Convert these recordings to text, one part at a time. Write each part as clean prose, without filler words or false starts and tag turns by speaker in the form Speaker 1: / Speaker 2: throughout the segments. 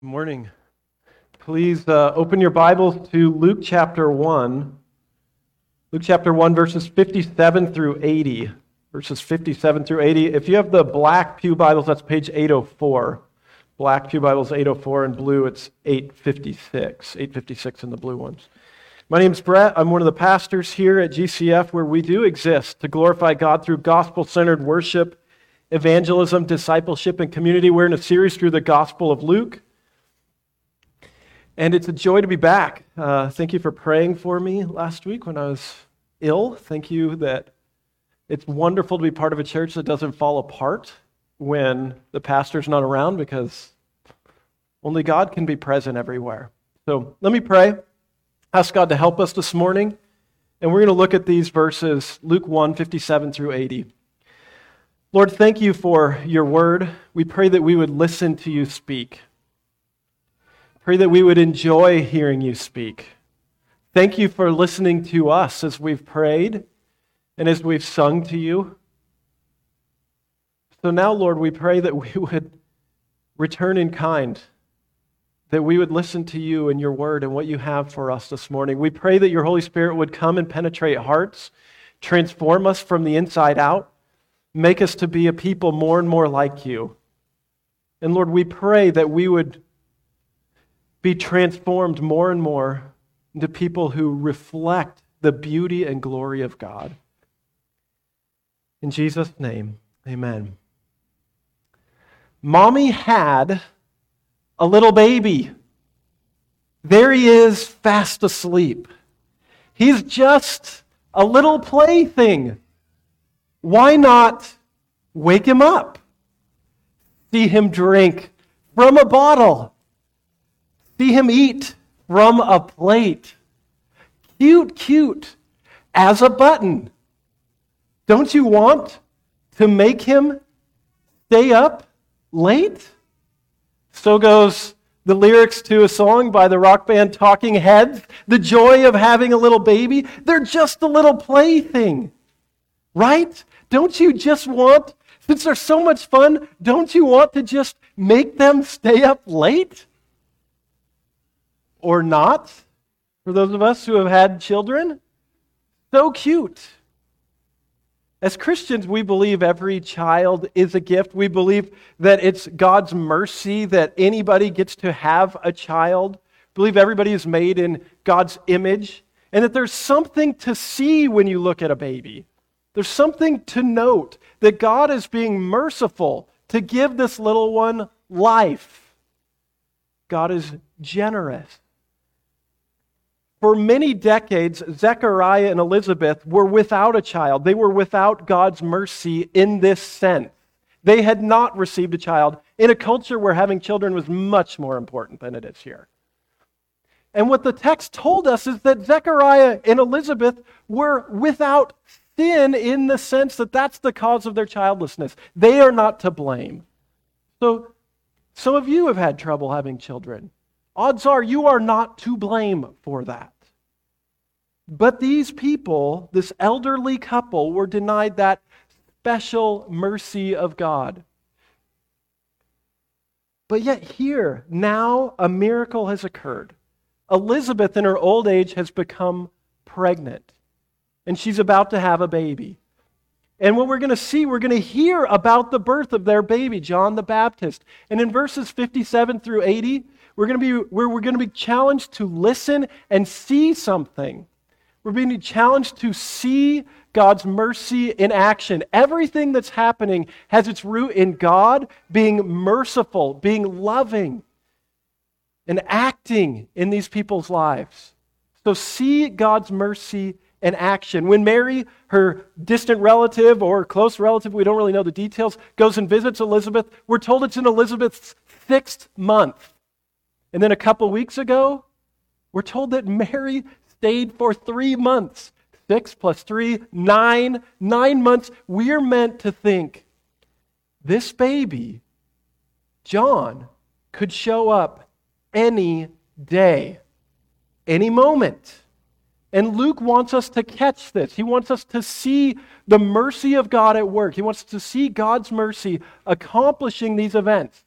Speaker 1: Morning. Please open your Bibles to Luke chapter 1. Luke chapter 1, verses 57 through 80. Verses 57 through 80. If you have the black Pew Bibles, that's page 804. Black Pew Bibles 804, and blue it's 856. 856 in the blue ones. My name's Brett. I'm one of the pastors here at GCF, where we do exist to glorify God through gospel-centered worship, evangelism, discipleship, and community. We're in a series through the Gospel of Luke. And it's a joy to be back. Thank you for praying for me last week when I was ill. Thank you that it's wonderful to be part of a church that doesn't fall apart when the pastor's not around, because only God can be present everywhere. So let me pray. Ask God to help us this morning. And we're going to look at these verses, Luke 1, 57 through 80. Lord, thank you for your word. We pray that we would listen to you speak. Pray that we would enjoy hearing you speak. Thank you for listening to us as we've prayed and as we've sung to you. So now, Lord, we pray that we would return in kind, that we would listen to you and your word and what you have for us this morning. We pray that your Holy Spirit would come and penetrate hearts, transform us from the inside out, make us to be a people more and more like you. And Lord, we pray that we would be transformed more and more into people who reflect the beauty and glory of God. In Jesus' name, amen. Mommy had a little baby. There he is, fast asleep. He's just a little plaything. Why not wake him up? See him drink from a bottle. See him eat from a plate. Cute as a button. Don't you want to make him stay up late? So goes the lyrics to a song by the rock band Talking Heads. The joy of having a little baby. They're just a little plaything, right? Don't you just want, since they're so much fun, don't you want to just make them stay up late? Or not, for those of us who have had children. So cute. As Christians, we believe every child is a gift. We believe that it's God's mercy that anybody gets to have a child. We believe everybody is made in God's image, and that there's something to see when you look at a baby. There's something to note, that God is being merciful to give this little one life. God is generous. For many decades, Zechariah and Elizabeth were without a child. They were without God's mercy in this sense. They had not received a child in a culture where having children was much more important than it is here. And what the text told us is that Zechariah and Elizabeth were without sin in the sense that that's the cause of their childlessness. They are not to blame. So some of you have had trouble having children. Odds are you are not to blame for that. But these people, this elderly couple, were denied that special mercy of God. But yet here, now a miracle has occurred. Elizabeth in her old age has become pregnant, and she's about to have a baby. And what we're going to see, we're going to hear about the birth of their baby, John the Baptist. And in verses 57 through 80, we're going to be challenged to listen and see something. We're being challenged to see God's mercy in action. Everything that's happening has its root in God being merciful, being loving, and acting in these people's lives. So see God's mercy in action. When Mary, her distant relative or close relative, we don't really know the details, goes and visits Elizabeth, we're told it's in Elizabeth's 6th month. And then a couple weeks ago, we're told that Mary stayed for 3 months. 6 plus 3, 9. 9 months. We're meant to think, this baby, John, could show up any day, any moment. And Luke wants us to catch this. He wants us to see the mercy of God at work. He wants us to see God's mercy accomplishing these events.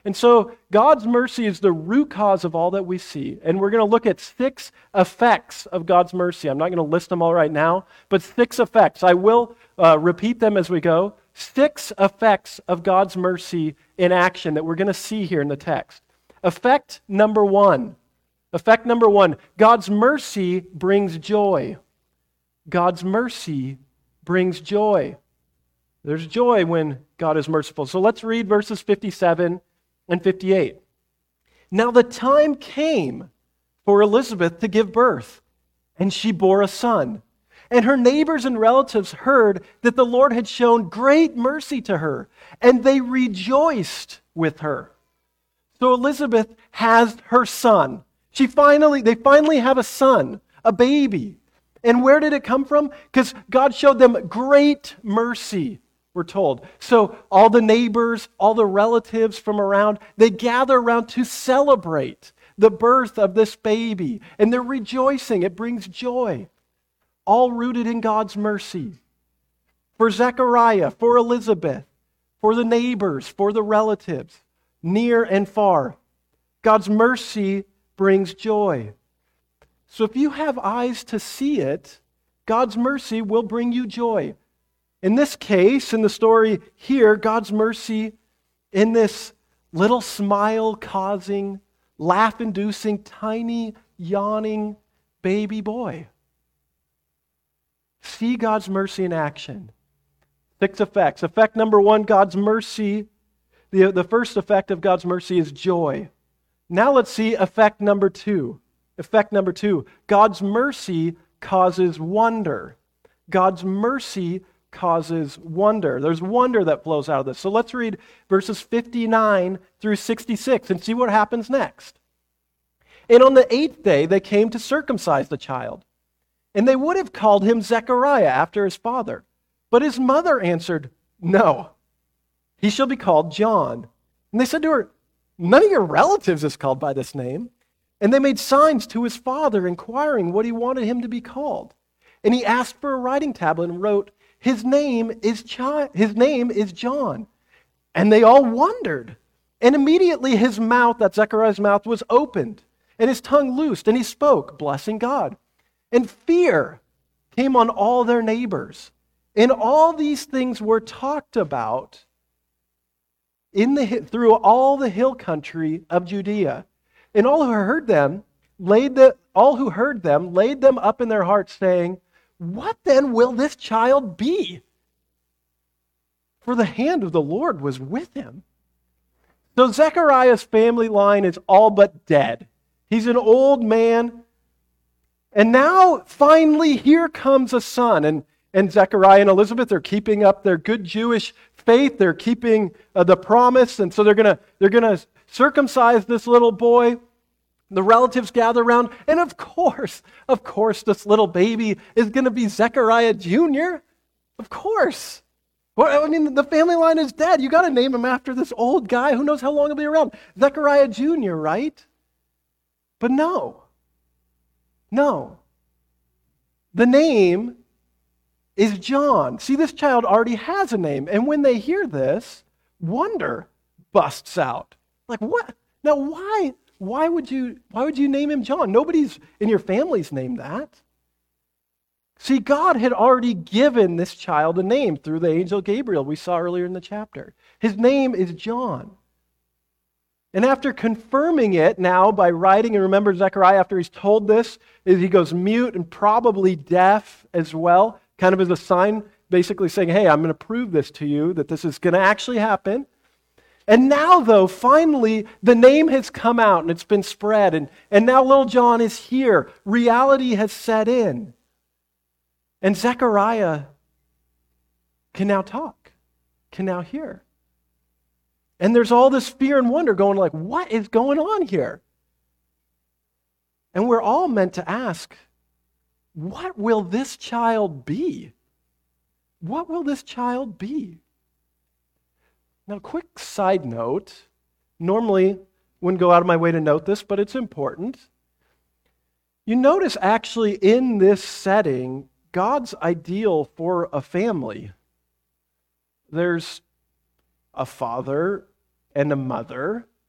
Speaker 1: And so God's mercy is the root cause of all that we see. And we're going to look at 6 effects of God's mercy. I'm not going to list them all right now, but 6 effects. I will repeat them as we go. 6 effects of God's mercy in action that we're going to see here in the text. Effect number 1. Effect number 1. God's mercy brings joy. God's mercy brings joy. There's joy when God is merciful. So let's read verses 57 and 58. Now the time came for Elizabeth to give birth, and she bore a son. And her neighbors and relatives heard that the Lord had shown great mercy to her, and they rejoiced with her. So Elizabeth has her son. They finally have a son, a baby. And where did it come from? Because God showed them great mercy, we're told. So all the neighbors, all the relatives from around, they gather around to celebrate the birth of this baby. And they're rejoicing. It brings joy. All rooted in God's mercy. For Zechariah, for Elizabeth, for the neighbors, for the relatives, near and far. God's mercy brings joy. So if you have eyes to see it, God's mercy will bring you joy. In this case, in the story here, God's mercy in this little smile-causing, laugh-inducing, tiny, yawning baby boy. See God's mercy in action. 6 effects. Effect number 1, God's mercy. The first effect of God's mercy is joy. Now let's see effect number 2. Effect number 2, God's mercy causes wonder. God's mercy causes wonder. There's wonder that flows out of this. So let's read verses 59 through 66 and see what happens next. And on the 8th day they came to circumcise the child. And they would have called him Zechariah after his father. But his mother answered, "No, he shall be called John." And they said to her, "None of your relatives is called by this name." And they made signs to his father, inquiring what he wanted him to be called. And he asked for a writing tablet and wrote, His name is John. And they all wondered. And immediately his mouth, that Zechariah's mouth, was opened, and his tongue loosed, and he spoke, blessing God. And fear came on all their neighbors. And all these things were talked about through all the hill country of Judea. And all who heard them laid them up in their hearts, saying, "What then will this child be?" For the hand of the Lord was with him. So Zechariah's family line is all but dead. He's an old man. And now, finally, here comes a son. And Zechariah and Elizabeth are keeping up their good Jewish faith. They're keeping the promise. And so they're gonna circumcise this little boy. The relatives gather around. And of course, this little baby is going to be Zechariah Jr. Of course. Well, I mean, the family line is dead. You got to name him after this old guy. Who knows how long he'll be around? Zechariah Jr., right? But no. The name is John. See, this child already has a name. And when they hear this, wonder busts out. Like, what? Now, why would you name him John? Nobody's in your family's named that. See, God had already given this child a name through the angel Gabriel we saw earlier in the chapter. His name is John. And after confirming it now by writing, and remember Zechariah, after he's told this, he goes mute and probably deaf as well, kind of as a sign basically saying, hey, I'm going to prove this to you, that this is going to actually happen. And now, though, finally, the name has come out and it's been spread, and now little John is here. Reality has set in. And Zechariah can now talk, can now hear. And there's all this fear and wonder going like, what is going on here? And we're all meant to ask, what will this child be? What will this child be? Now, quick side note. Normally, wouldn't go out of my way to note this, but it's important. You notice actually in this setting, God's ideal for a family. There's a father and a mother,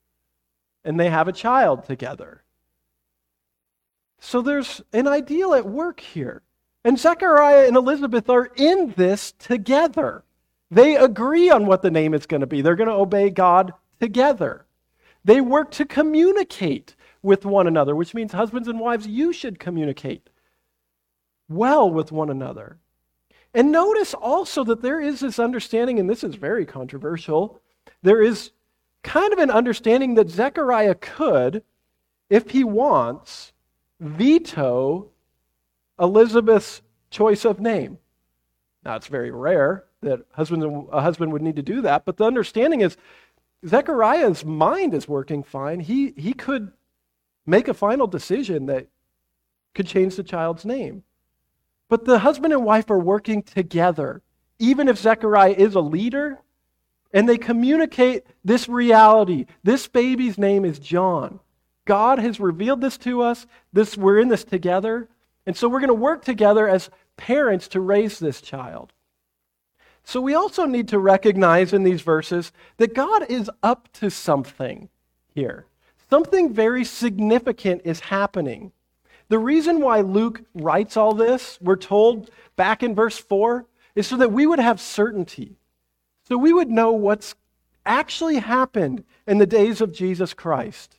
Speaker 1: and they have a child together. So there's an ideal at work here. And Zechariah and Elizabeth are in this together. They agree on what the name is going to be. They're going to obey God together. They work to communicate with one another, which means husbands and wives, you should communicate well with one another. And notice also that there is this understanding, and this is very controversial, there is kind of an understanding that Zechariah could, if he wants, veto Elizabeth's choice of name. Now, it's very rare that a husband would need to do that, but the understanding is Zechariah's mind is working fine. He could make a final decision that could change the child's name. But the husband and wife are working together, even if Zechariah is a leader, and they communicate this reality. This baby's name is John. God has revealed this to us. We're in this together. And so we're going to work together as parents to raise this child. So we also need to recognize in these verses that God is up to something here. Something very significant is happening. The reason why Luke writes all this, we're told back in verse 4, is so that we would have certainty. So we would know what's actually happened in the days of Jesus Christ.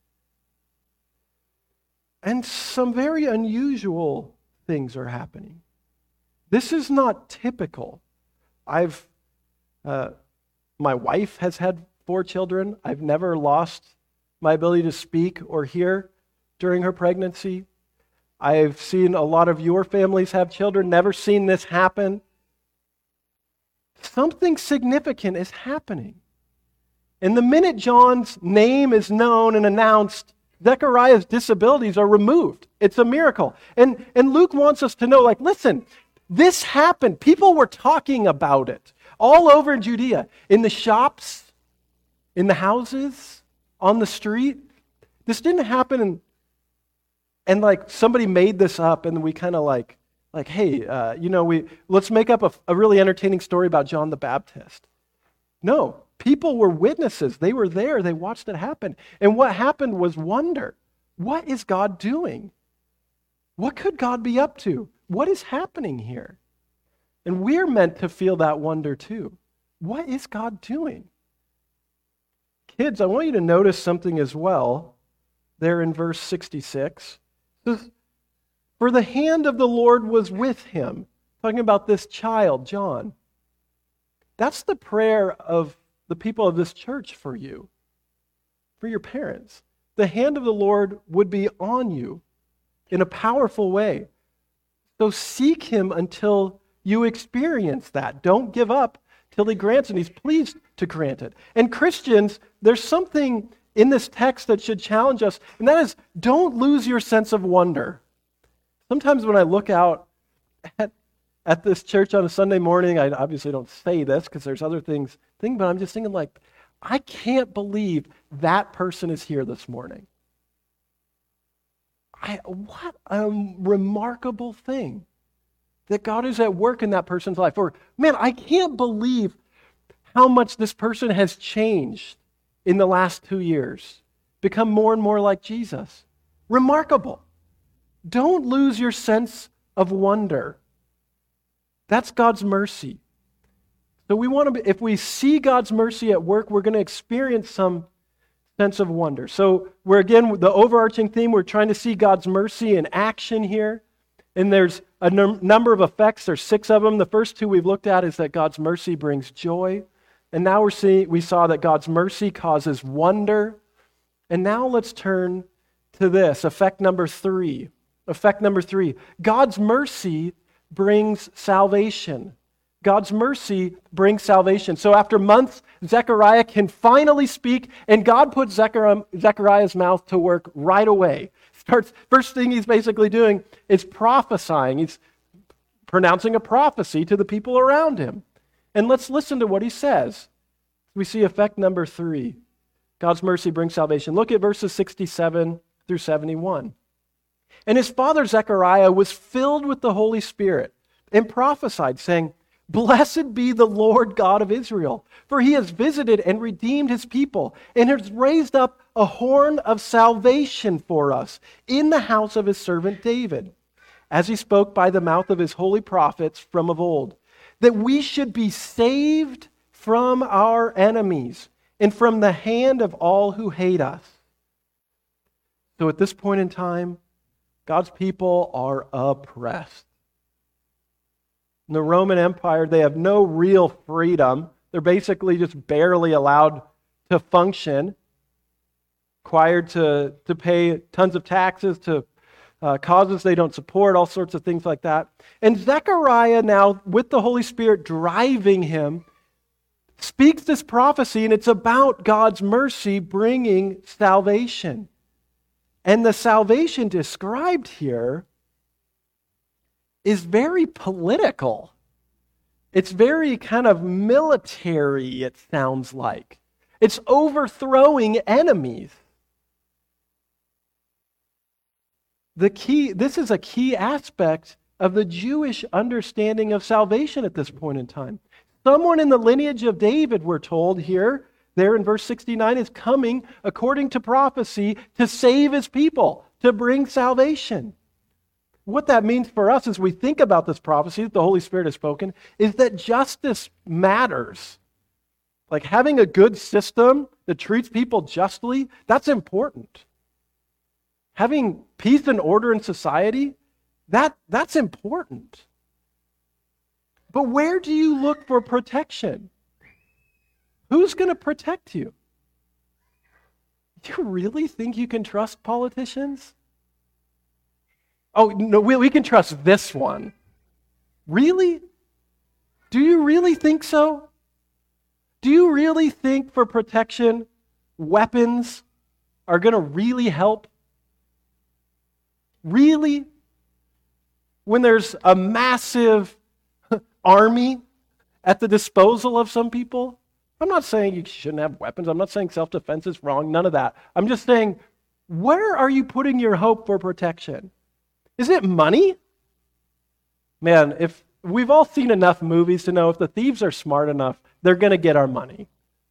Speaker 1: And some very unusual things are happening. This is not typical. My wife has had 4 children. I've never lost my ability to speak or hear during her pregnancy. I've seen a lot of your families have children, never seen this happen. Something significant is happening. And the minute John's name is known and announced, Zechariah's disabilities are removed. It's a miracle. And Luke wants us to know, listen, this happened. People were talking about it all over in Judea, in the shops, in the houses, on the street. This didn't happen and somebody made this up and we kind of hey, let's make up a really entertaining story about John the Baptist. No, people were witnesses. They were there. They watched it happen. And what happened was wonder. What is God doing? What could God be up to? What is happening here? And we're meant to feel that wonder too. What is God doing? Kids, I want you to notice something as well there in verse 66. For the hand of the Lord was with him. Talking about this child, John. That's the prayer of the people of this church for you, for your parents. The hand of the Lord would be on you in a powerful way. So seek him until you experience that. Don't give up till he grants it. He's pleased to grant it. And Christians, there's something in this text that should challenge us, and that is, don't lose your sense of wonder. Sometimes when I look out at this church on a Sunday morning, I obviously don't say this because there's other things, but I'm just thinking I can't believe that person is here this morning. What a remarkable thing that God is at work in that person's life. Or, man, I can't believe how much this person has changed in the last 2 years, become more and more like Jesus. Remarkable. Don't lose your sense of wonder. That's God's mercy. So we want to, if we see God's mercy at work, we're going to experience some sense of wonder. So we're, again, the overarching theme, we're trying to see God's mercy in action here. And there's a number of effects. There's 6 of them. The first 2 we've looked at is that God's mercy brings joy. And now we saw that God's mercy causes wonder. And now let's turn to this, effect number 3. Effect number 3, God's mercy brings salvation. God's mercy brings salvation. So after months, Zechariah can finally speak, and God puts Zechariah's mouth to work right away. First thing he's basically doing is prophesying. He's pronouncing a prophecy to the people around him. And let's listen to what he says. We see effect number 3. God's mercy brings salvation. Look at verses 67 through 71. And his father Zechariah was filled with the Holy Spirit and prophesied, saying, Blessed be the Lord God of Israel, for he has visited and redeemed his people and has raised up a horn of salvation for us in the house of his servant David, as he spoke by the mouth of his holy prophets from of old, that we should be saved from our enemies and from the hand of all who hate us. So at this point in time, God's people are oppressed. In the Roman Empire, they have no real freedom. They're basically just barely allowed to function, required to pay tons of taxes to causes they don't support, all sorts of things like that. And Zechariah now, with the Holy Spirit driving him, speaks this prophecy, and it's about God's mercy bringing salvation. And the salvation described here is very political. It's very kind of military, it sounds like. It's overthrowing enemies. This is a key aspect of the Jewish understanding of salvation at this point in time. Someone in the lineage of David, we're told here, there in verse 69, is coming according to prophecy to save his people, to bring salvation. What that means for us as we think about this prophecy that the Holy Spirit has spoken is that justice matters. Like having a good system that treats people justly, that's important. Having peace and order in society, that's important. But where do you look for protection? Who's going to protect you? Do you really think you can trust politicians? Oh, no, we can trust this one. Really? Do you really think so? Do you really think for protection, weapons are going to really help? Really? When there's a massive army at the disposal of some people? I'm not saying you shouldn't have weapons. I'm not saying self-defense is wrong. None of that. I'm just saying, where are you putting your hope for protection? Is it money? Man, if we've all seen enough movies to know if the thieves are smart enough, they're going to get our money.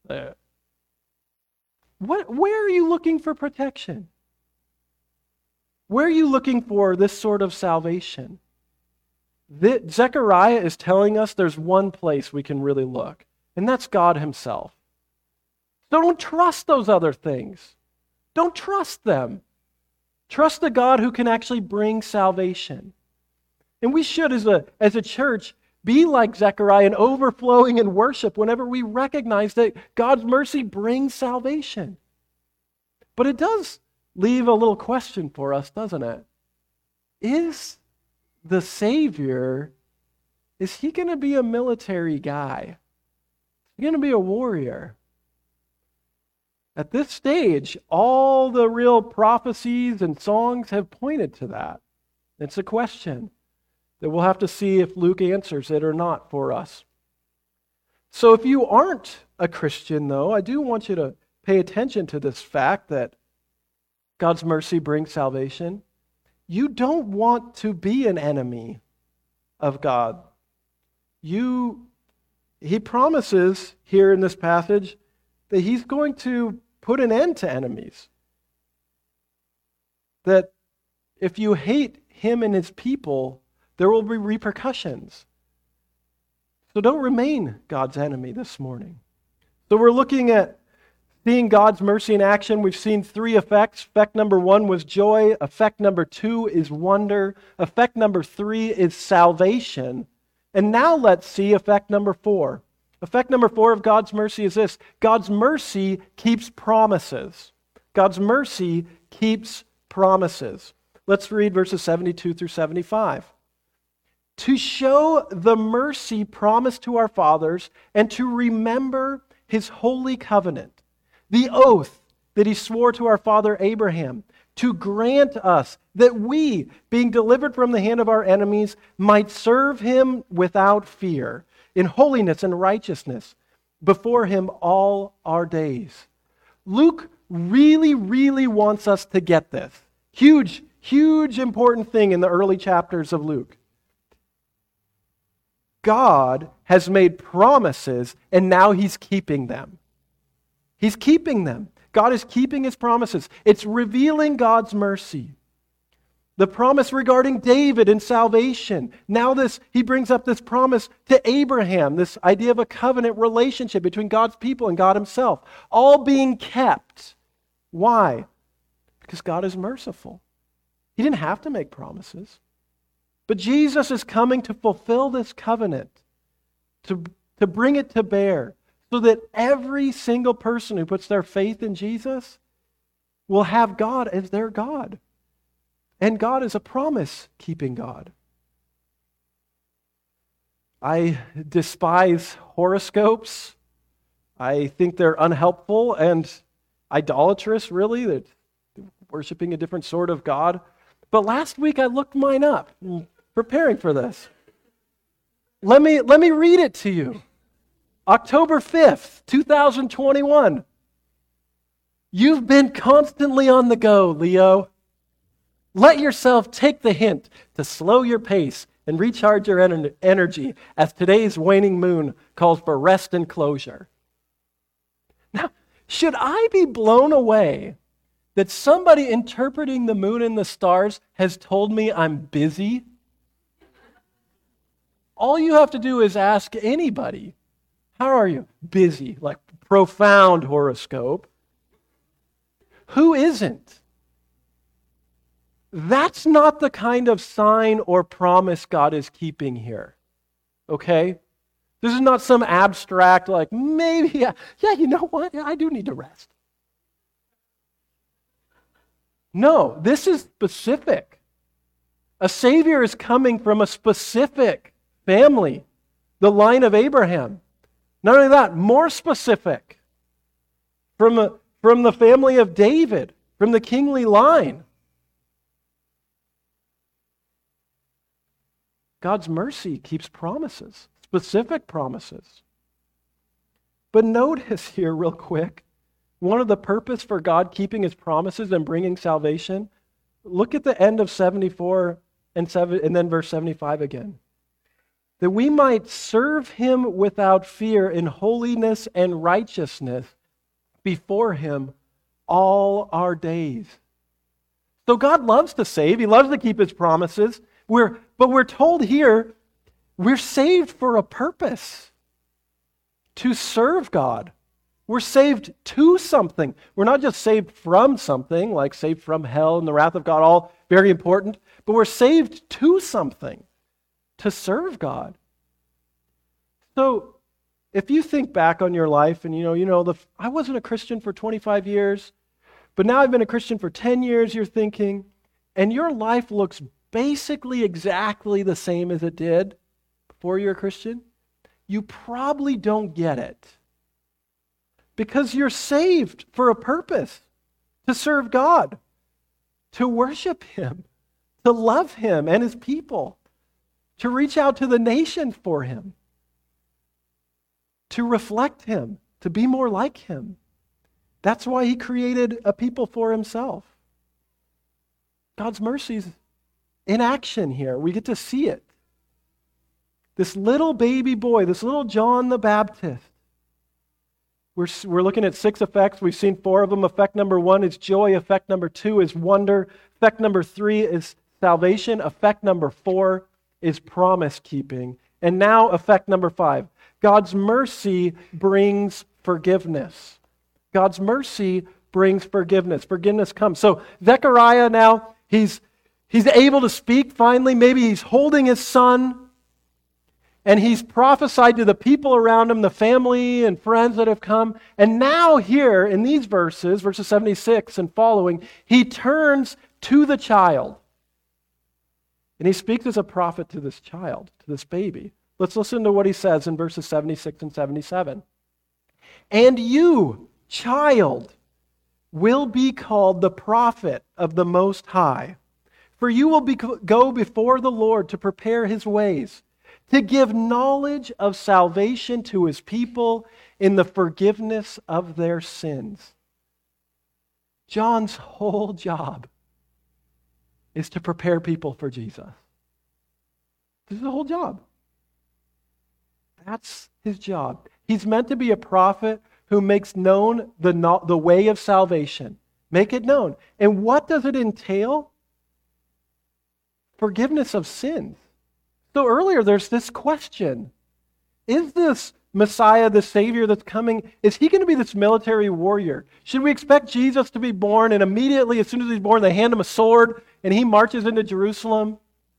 Speaker 1: Where are you looking for protection? Where are you looking for this sort of salvation? Zechariah is telling us there's one place we can really look, and that's God himself. So don't trust those other things. Don't trust them. Trust the God who can actually bring salvation. And we should, as a church, be like Zechariah and overflowing in worship whenever we recognize that God's mercy brings salvation. But it does leave a little question for us, doesn't it? Is the Savior, is he going to be a military guy? Is he going to be a warrior? At this stage, all the real prophecies and songs have pointed to that. It's a question that we'll have to see if Luke answers it or not for us. So if you aren't a Christian, though, I do want you to pay attention to this fact that God's mercy brings salvation. You don't want to be an enemy of God. He promises here in this passage that he's going to put an end to enemies. That if you hate him and his people, there will be repercussions. So don't remain God's enemy this morning. So we're looking at seeing God's mercy in action. We've seen three effects. Effect number 1 was joy. Effect number 2 is wonder. Effect number 3 is salvation. And now let's see effect number 4. Effect number 4 of God's mercy is this: God's mercy keeps promises. God's mercy keeps promises. Let's read verses 72 through 75. To show the mercy promised to our fathers and to remember his holy covenant, the oath that he swore to our father Abraham, to grant us that we, being delivered from the hand of our enemies, might serve him without fear, in holiness and righteousness, before him all our days. Luke really, really wants us to get this. Huge, huge important thing in the early chapters of Luke. God has made promises, and now he's keeping them. He's keeping them. God is keeping his promises. It's revealing God's mercy. The promise regarding David and salvation. Now he brings up this promise to Abraham, this idea of a covenant relationship between God's people and God himself, all being kept. Why? Because God is merciful. He didn't have to make promises. But Jesus is coming to fulfill this covenant, to bring it to bear, so that every single person who puts their faith in Jesus will have God as their God. And God is a promise-keeping God. I despise horoscopes. I think they're unhelpful and idolatrous, really. They're worshiping a different sort of God. But last week I looked mine up, preparing for this. Let me read it to you. October 5th, 2021. You've been constantly on the go, Leo. Let yourself take the hint to slow your pace and recharge your energy as today's waning moon calls for rest and closure. Now, should I be blown away that somebody interpreting the moon and the stars has told me I'm busy? All you have to do is ask anybody, how are you? Busy, like profound horoscope. Who isn't? That's not the kind of sign or promise God is keeping here. Okay? This is not some abstract, like, maybe, yeah, you know what? Yeah, I do need to rest. No, this is specific. A Savior is coming from a specific family, the line of Abraham. Not only that, more specific, from the family of David, from the kingly line. God's mercy keeps promises, specific promises. But notice here real quick, one of the purpose for God keeping his promises and bringing salvation, look at the end of 74 and then verse 75 again. That we might serve him without fear in holiness and righteousness before him all our days. So God loves to save. He loves to keep his promises. But we're told here, we're saved for a purpose. To serve God. We're saved to something. We're not just saved from something, like saved from hell and the wrath of God, all very important. But we're saved to something. To serve God. So, if you think back on your life and I wasn't a Christian for 25 years, but now I've been a Christian for 10 years, you're thinking, and your life looks basically exactly the same as it did before you're a Christian, you probably don't get it. Because you're saved for a purpose, to serve God, to worship him, to love him and his people, to reach out to the nations for him, to reflect him, to be more like him. That's why he created a people for himself. God's mercies in action here. We get to see it. This little baby boy, this little John the Baptist. We're looking at 6 effects. We've seen 4 of them. Effect number 1 is joy. Effect number 2 is wonder. Effect number 3 is salvation. Effect number 4 is promise keeping. And now effect number 5. God's mercy brings forgiveness. God's mercy brings forgiveness. Forgiveness comes. So Zechariah now, he's able to speak finally. Maybe he's holding his son. And he's prophesied to the people around him, the family and friends that have come. And now here in these verses 76 and following, he turns to the child. And he speaks as a prophet to this child, to this baby. Let's listen to what he says in verses 76 and 77. And you, child, will be called the prophet of the Most High. For you will go before the Lord to prepare his ways, to give knowledge of salvation to his people in the forgiveness of their sins. John's whole job is to prepare people for Jesus. This is the whole job. That's his job. He's meant to be a prophet who makes known the way of salvation. Make it known. And what does it entail? Forgiveness of sins. So earlier there's this question. Is this Messiah, the Savior that's coming, is he going to be this military warrior? Should we expect Jesus to be born and immediately, as soon as he's born, they hand him a sword and he marches into Jerusalem?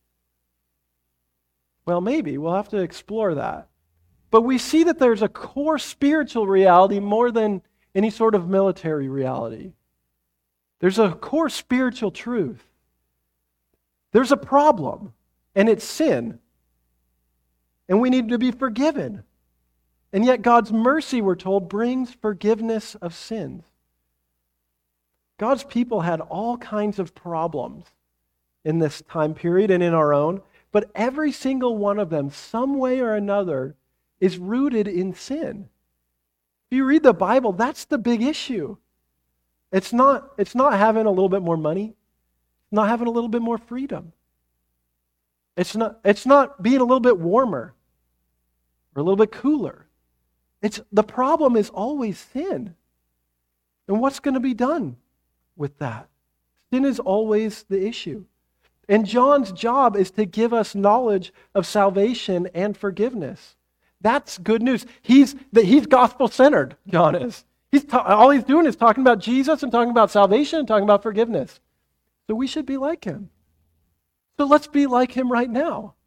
Speaker 1: Well, maybe. We'll have to explore that. But we see that there's a core spiritual reality more than any sort of military reality. There's a core spiritual truth. There's a problem, and it's sin. And we need to be forgiven. And yet God's mercy, we're told, brings forgiveness of sins. God's people had all kinds of problems in this time period and in our own, but every single one of them, some way or another, is rooted in sin. If you read the Bible, that's the big issue. It's not having a little bit more money. It's not having a little bit more freedom. It's not being a little bit warmer or a little bit cooler. The problem is always sin. And what's going to be done with that? Sin is always the issue. And John's job is to give us knowledge of salvation and forgiveness. That's good news. He's gospel-centered, John is. All he's doing is talking about Jesus and talking about salvation and talking about forgiveness. So we should be like him. So let's be like him right now.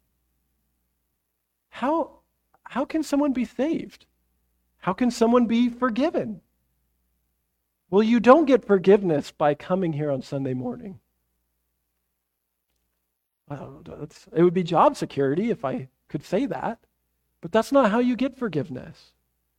Speaker 1: How can someone be saved? How can someone be forgiven? Well, you don't get forgiveness by coming here on Sunday morning. Well, it would be job security if I could say that, but that's not how you get forgiveness.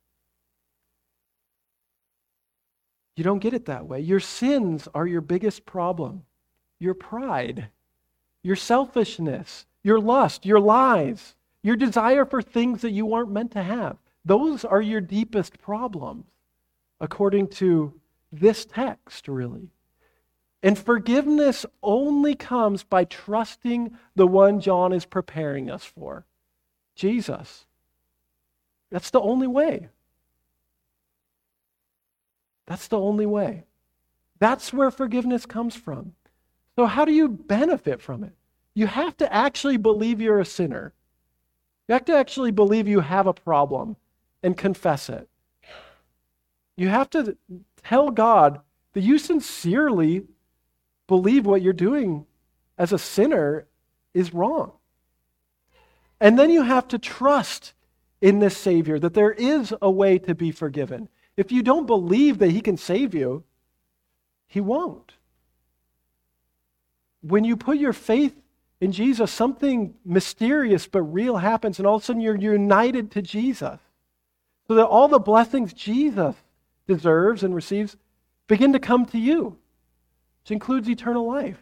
Speaker 1: You don't get it that way. Your sins are your biggest problem. Your pride, your selfishness, your lust, your lies, your desire for things that you weren't meant to have. Those are your deepest problems, according to this text, really. And forgiveness only comes by trusting the one John is preparing us for, Jesus. That's the only way. That's the only way. That's where forgiveness comes from. So how do you benefit from it? You have to actually believe you're a sinner. You have to actually believe you have a problem and confess it. You have to tell God that you sincerely believe what you're doing as a sinner is wrong. And then you have to trust in this Savior, that there is a way to be forgiven. If you don't believe that he can save you, he won't. When you put your faith in Jesus, something mysterious but real happens, and all of a sudden you're united to Jesus. So that all the blessings Jesus deserves and receives begin to come to you, which includes eternal life.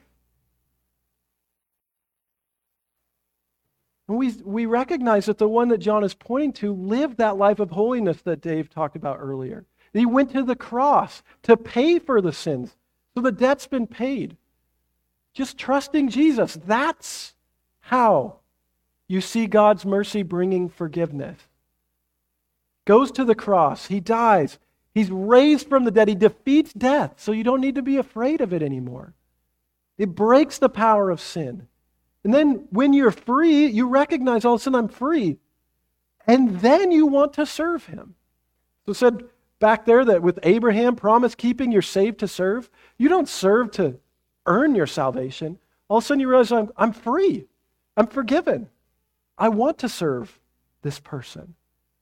Speaker 1: And we recognize that the one that John is pointing to lived that life of holiness that Dave talked about earlier. He went to the cross to pay for the sins. So the debt's been paid. Just trusting Jesus, that's how you see God's mercy bringing forgiveness. Goes to the cross, he dies, he's raised from the dead, he defeats death, so you don't need to be afraid of it anymore. It breaks the power of sin. And then when you're free, you recognize all of a sudden I'm free. And then you want to serve him. So it said back there that with Abraham, promise keeping, you're saved to serve. You don't serve to earn your salvation. All of a sudden you realize I'm free. I'm forgiven. I want to serve this person.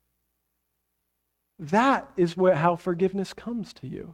Speaker 1: That is how forgiveness comes to you.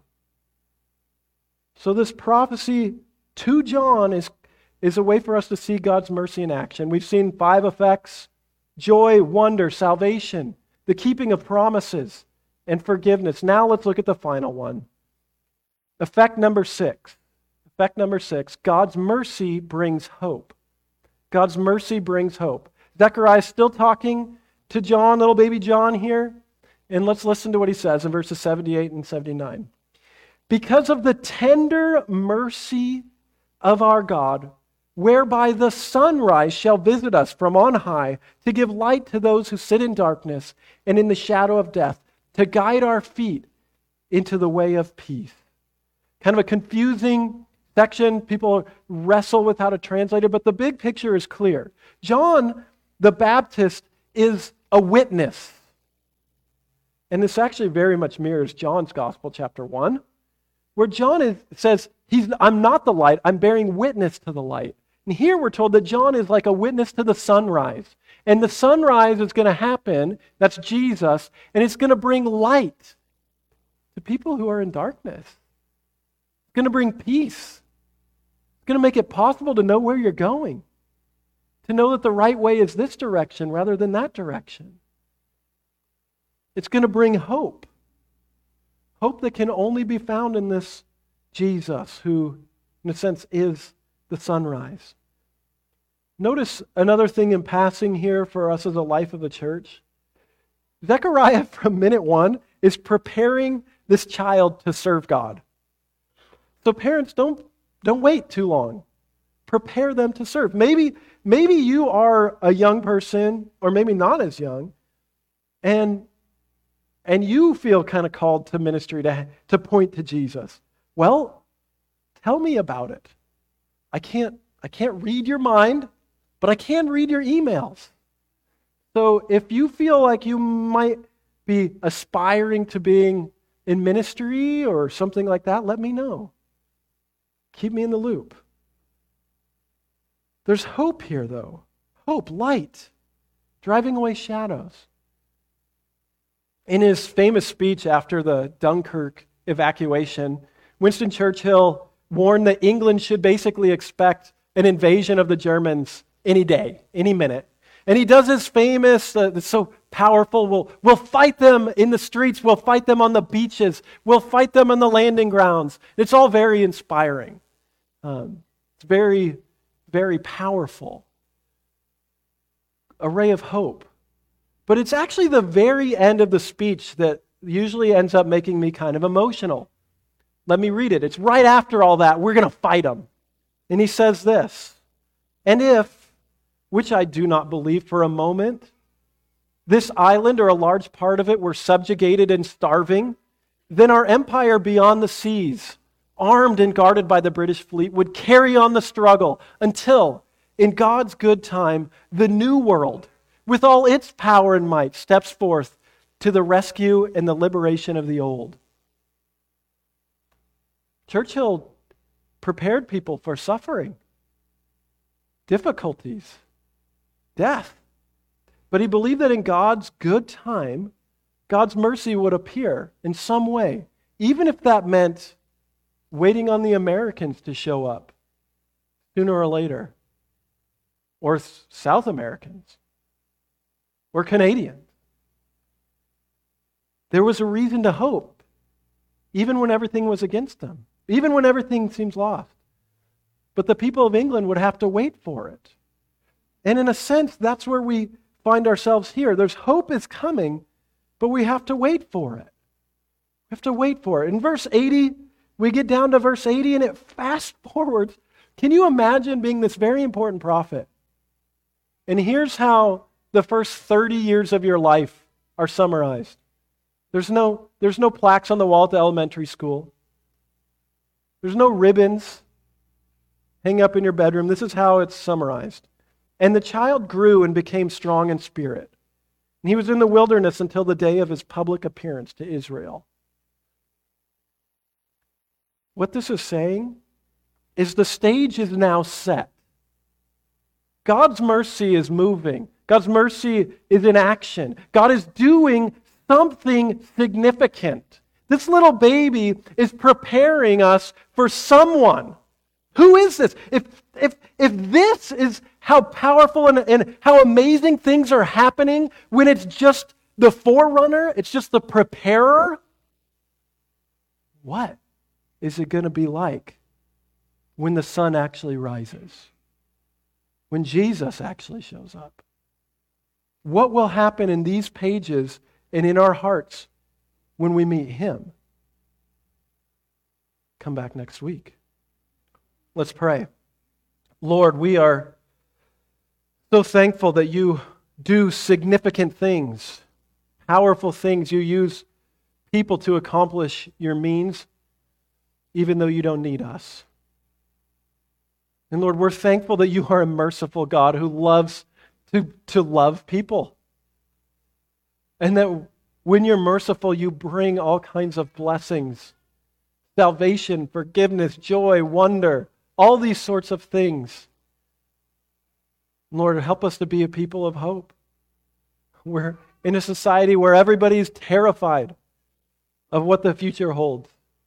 Speaker 1: So this prophecy to John is a way for us to see God's mercy in action. We've seen 5 effects: joy, wonder, salvation, the keeping of promises, and forgiveness. Now let's look at the final one. Effect number 6. Effect number 6, God's mercy brings hope. God's mercy brings hope. Zechariah is still talking to John, little baby John here. And let's listen to what he says in verses 78 and 79. Because of the tender mercy of our God, whereby the sunrise shall visit us from on high, to give light to those who sit in darkness and in the shadow of death, to guide our feet into the way of peace. Kind of a confusing section. People wrestle with how to translate it, but the big picture is clear. John the Baptist is a witness. And this actually very much mirrors John's Gospel, chapter 1, where John says, I'm not the light, I'm bearing witness to the light. And here we're told that John is like a witness to the sunrise. And the sunrise is going to happen, that's Jesus, and it's going to bring light to people who are in darkness. It's going to bring peace. It's going to make it possible to know where you're going, to know that the right way is this direction rather than that direction. It's going to bring hope. Hope that can only be found in this Jesus who, in a sense, is the sunrise. Notice another thing in passing here for us as a life of the church. Zechariah, from minute one, is preparing this child to serve God. So parents, don't wait too long. Prepare them to serve. Maybe you are a young person, or maybe not as young, and you feel kind of called to ministry to point to Jesus. Well, tell me about it. I can't read your mind, but I can read your emails. So if you feel like you might be aspiring to being in ministry or something like that, let me know. Keep me in the loop. There's hope here, though. Hope, light, driving away shadows. In his famous speech after the Dunkirk evacuation, Winston Churchill warned that England should basically expect an invasion of the Germans any day, any minute. And he does his famous, it's so powerful, we'll fight them in the streets, we'll fight them on the beaches, we'll fight them on the landing grounds. It's all very inspiring. It's very, very powerful. A ray of hope. But it's actually the very end of the speech that usually ends up making me kind of emotional. Let me read it. It's right after all that. We're going to fight them. And he says this, "And if, which I do not believe for a moment, this island or a large part of it were subjugated and starving, then our empire beyond the seas, armed and guarded by the British fleet, would carry on the struggle until, in God's good time, the new world, with all its power and might, steps forth to the rescue and the liberation of the old." Churchill prepared people for suffering, difficulties, death. But he believed that in God's good time, God's mercy would appear in some way, even if that meant waiting on the Americans to show up sooner or later, or South Americans, or Canadians. There was a reason to hope, even when everything was against them, even when everything seems lost. But the people of England would have to wait for it. And in a sense, that's where we find ourselves here. There's hope is coming, but we have to wait for it. We have to wait for it. In verse 80, we get down to verse 80 and it fast forwards. Can you imagine being this very important prophet? And here's how the first 30 years of your life are summarized. There's no plaques on the wall at the elementary school. There's no ribbons hang up in your bedroom. This is how it's summarized. "And the child grew and became strong in spirit. And he was in the wilderness until the day of his public appearance to Israel." What this is saying is the stage is now set. God's mercy is moving. God's mercy is in action. God is doing something significant. This little baby is preparing us for someone. Who is this? If this is how powerful and how amazing things are happening when it's just the forerunner, it's just the preparer, what is it going to be like when the sun actually rises? When Jesus actually shows up? What will happen in these pages and in our hearts when we meet Him? Come back next week. Let's pray. Lord, we are so thankful that you do significant things, powerful things. You use people to accomplish your means, even though you don't need us. And Lord, we're thankful that you are a merciful God who loves to love people. And that when you're merciful, you bring all kinds of blessings, salvation, forgiveness, joy, wonder, all these sorts of things. Lord, help us to be a people of hope. We're in a society where everybody is terrified of what the future holds.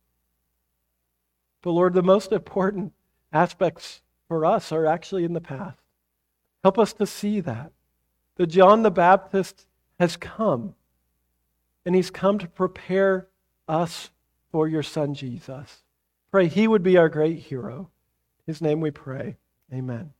Speaker 1: But Lord, the most important aspects for us are actually in the past. Help us to see that John the Baptist has come, and he's come to prepare us for your Son, Jesus. Pray he would be our great hero. In his name we pray. Amen.